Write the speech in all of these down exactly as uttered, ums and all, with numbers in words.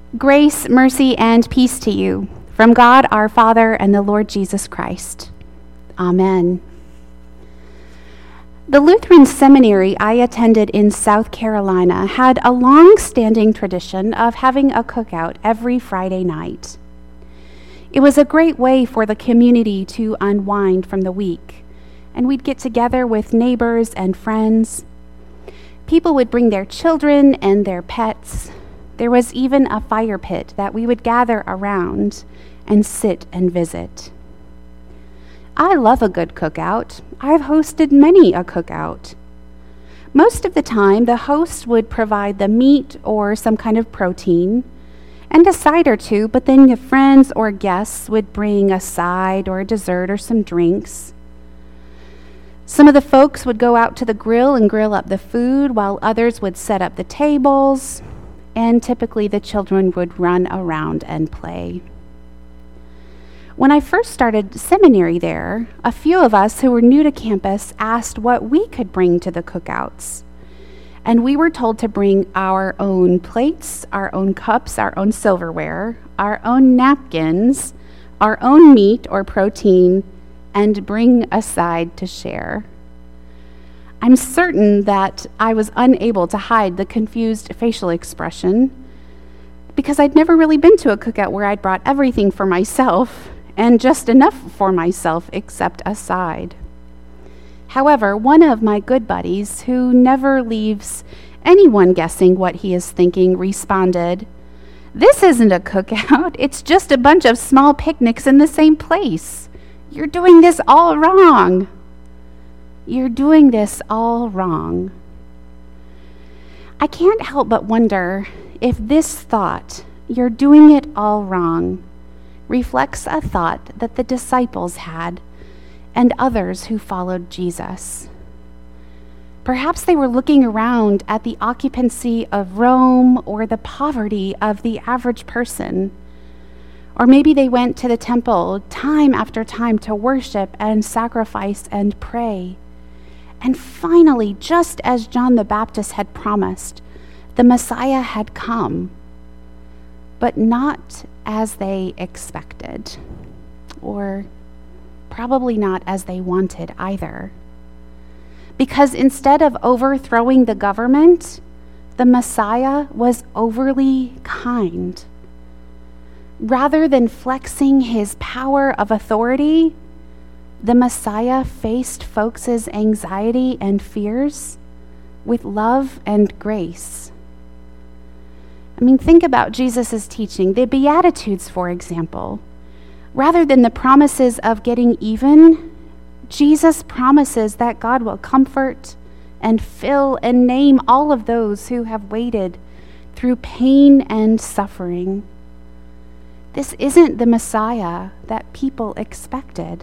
Grace, mercy, and peace to you from God our Father and the Lord Jesus Christ. Amen. The Lutheran seminary I attended in South Carolina had a long-standing tradition of having a cookout every Friday night. It was a great way for the community to unwind from the week, and we'd get together with neighbors and friends. People would bring their children and their pets. There was even a fire pit that we would gather around and sit and visit. I love a good cookout. I've hosted many a cookout. Most of the time, the host would provide the meat or some kind of protein and a side or two, but then the friends or guests would bring a side or a dessert or some drinks. Some of the folks would go out to the grill and grill up the food, while others would set up the tables, and typically the children would run around and play. When I first started seminary there, a few of us who were new to campus asked what we could bring to the cookouts. And we were told to bring our own plates, our own cups, our own silverware, our own napkins, our own meat or protein, and bring a side to share. I'm certain that I was unable to hide the confused facial expression because I'd never really been to a cookout where I'd brought everything for myself and just enough for myself except a side. However, one of my good buddies, who never leaves anyone guessing what he is thinking, responded, "This isn't a cookout, it's just a bunch of small picnics in the same place. You're doing this all wrong." You're doing this all wrong. I can't help but wonder if this thought, "you're doing it all wrong," reflects a thought that the disciples had and others who followed Jesus. Perhaps they were looking around at the occupancy of Rome or the poverty of the average person. Or maybe they went to the temple time after time to worship and sacrifice and pray. And finally, just as John the Baptist had promised, the Messiah had come, but not as they expected, or probably not as they wanted either. Because instead of overthrowing the government, the Messiah was overly kind. Rather than flexing his power of authority, the Messiah faced folks' anxiety and fears with love and grace. I mean, think about Jesus' teaching, the Beatitudes, for example. Rather than the promises of getting even, Jesus promises that God will comfort and fill and name all of those who have waited through pain and suffering. This isn't the Messiah that people expected.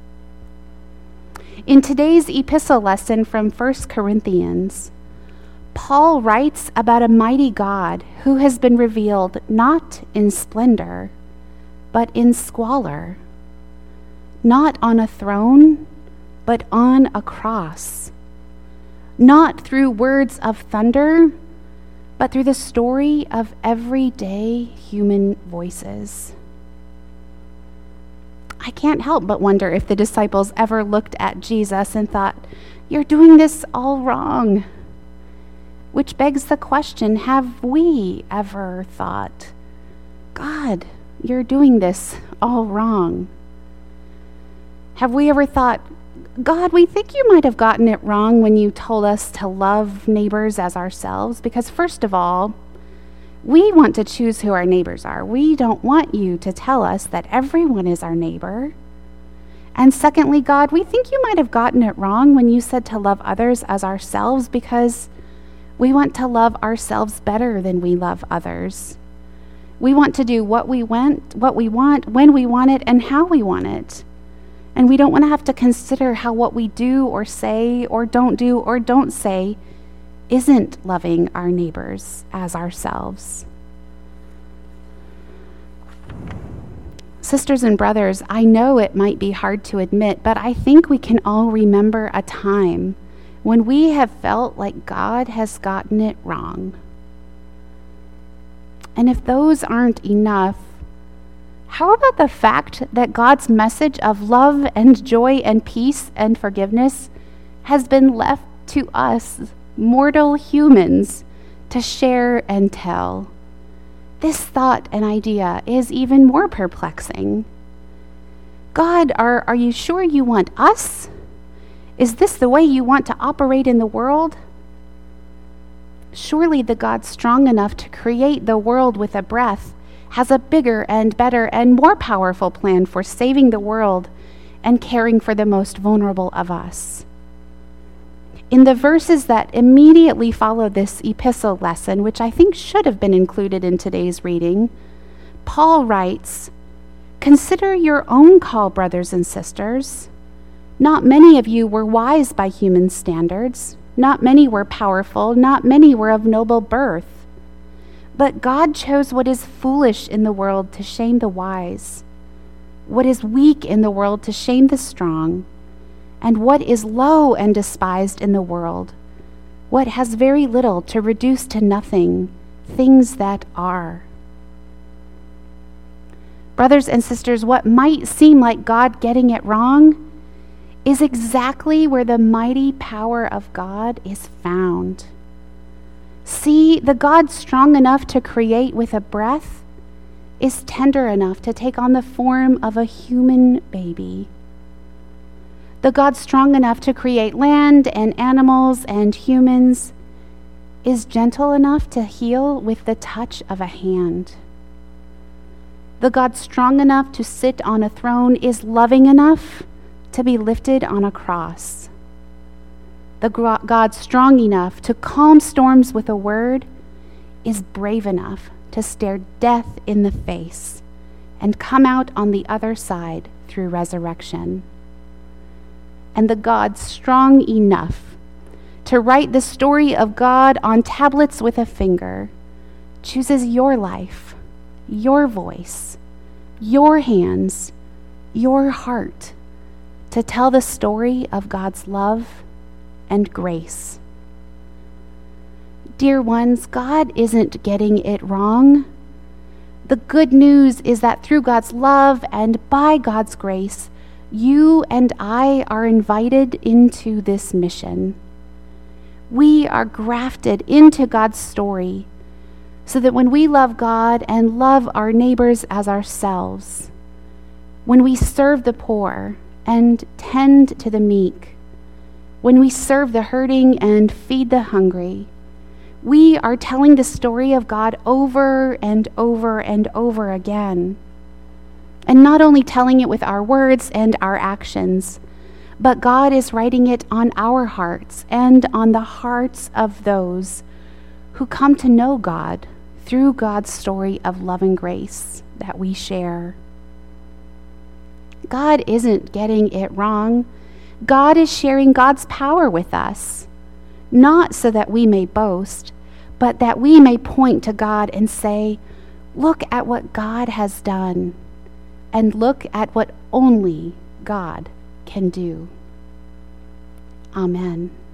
In today's epistle lesson from First Corinthians, Paul writes about a mighty God who has been revealed not in splendor, but in squalor, not on a throne, but on a cross, not through words of thunder, but through the story of everyday human voices. I can't help but wonder if the disciples ever looked at Jesus and thought, "You're doing this all wrong." Which begs the question, have we ever thought, "God, you're doing this all wrong"? Have we ever thought, "God, we think you might have gotten it wrong when you told us to love neighbors as ourselves, because first of all, we want to choose who our neighbors are. We don't want you to tell us that everyone is our neighbor. And secondly, God, we think you might have gotten it wrong when you said to love others as ourselves, because we want to love ourselves better than we love others. We want to do what we want, what we want, when we want it, and how we want it. And we don't want to have to consider how what we do or say or don't do or don't say isn't loving our neighbors as ourselves." Sisters and brothers, I know it might be hard to admit, but I think we can all remember a time when we have felt like God has gotten it wrong. And if those aren't enough, how about the fact that God's message of love and joy and peace and forgiveness has been left to us, mortal humans, to share and tell? This thought and idea is even more perplexing. God, are, are you sure you want us? Is this the way you want to operate in the world? Surely the God strong enough to create the world with a breath has a bigger and better and more powerful plan for saving the world and caring for the most vulnerable of us. In the verses that immediately follow this epistle lesson, which I think should have been included in today's reading, Paul writes, "Consider your own call, brothers and sisters. Not many of you were wise by human standards. Not many were powerful. Not many were of noble birth. But God chose what is foolish in the world to shame the wise, what is weak in the world to shame the strong, and what is low and despised in the world, what has very little to reduce to nothing, things that are." Brothers and sisters, what might seem like God getting it wrong is exactly where the mighty power of God is found. See, the God strong enough to create with a breath is tender enough to take on the form of a human baby. The God strong enough to create land and animals and humans is gentle enough to heal with the touch of a hand. The God strong enough to sit on a throne is loving enough to be lifted on a cross. The God strong enough to calm storms with a word is brave enough to stare death in the face and come out on the other side through resurrection. And the God strong enough to write the story of God on tablets with a finger chooses your life, your voice, your hands, your heart to tell the story of God's love and grace. Dear ones, God isn't getting it wrong. The good news is that through God's love and by God's grace, you and I are invited into this mission. We are grafted into God's story so that when we love God and love our neighbors as ourselves, when we serve the poor and tend to the meek, when we serve the hurting and feed the hungry, we are telling the story of God over and over and over again. And not only telling it with our words and our actions, but God is writing it on our hearts and on the hearts of those who come to know God through God's story of love and grace that we share. God isn't getting it wrong. God is sharing God's power with us, not so that we may boast, but that we may point to God and say, "Look at what God has done, and look at what only God can do." Amen.